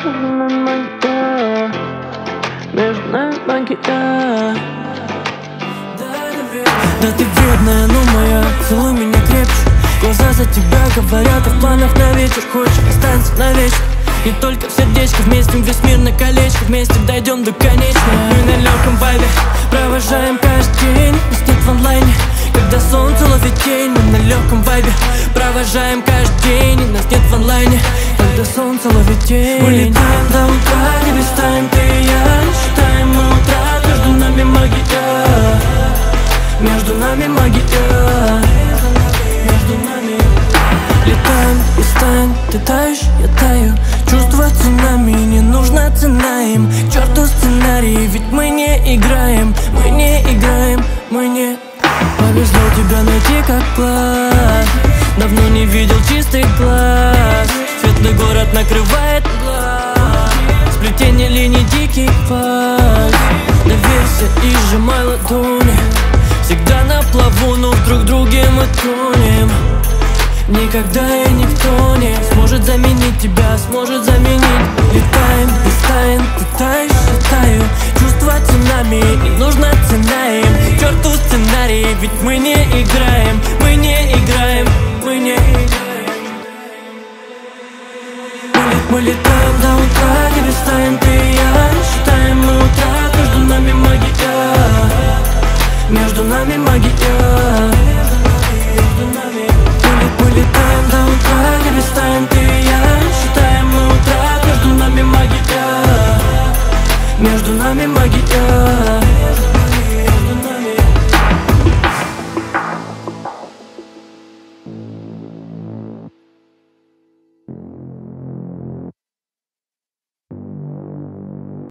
Между нами магия. Да ты вредная, но моя, целуй меня крепче. Глаза за тебя говорят, а в планах на вечер. Хочешь, останься на вечер. Не только в сердечко, вместе весь мир на колечко. Вместе дойдем до конечного. Мы на легком вайбе провожаем каждый день. Нас нет в онлайне, когда солнце ловит тень. Мы на легком вайбе провожаем каждый день. И нас нет в онлайне, когда солнце ловит тень. Мы летаем до утра, не листаем ты и я. Считаем мы утра, между нами магия. Между нами магия. Между нами. Летаем, листаем, ты таешь, я таю. Чувства цунами, не нужна цена им. К черту сценарий, ведь мы не играем. Мы не играем, мы не. Повезло тебя найти как класс. Давно не видел чистый глаз. Светлый город накрывает глаз. Сплетение линий, дикий фальс. Доверься и сжимай ладони. Всегда на плаву, но в друг друге мы тонем. Никогда и никто не сможет заменить тебя, сможет заменить. Летаем, листаем, ты таешь, я таю. Чувства цунами, не нужна цена им. К черту сценарий, ведь мы не играем. Мы не играем, мы не играем. Мы летаем до утра, не листаем ты и я. Считаем мы утра, между нами магия. Между нами магия. Мы летаем до утра, не листаем ты и я. Считаем мы утра, между нами магия. Между нами магия.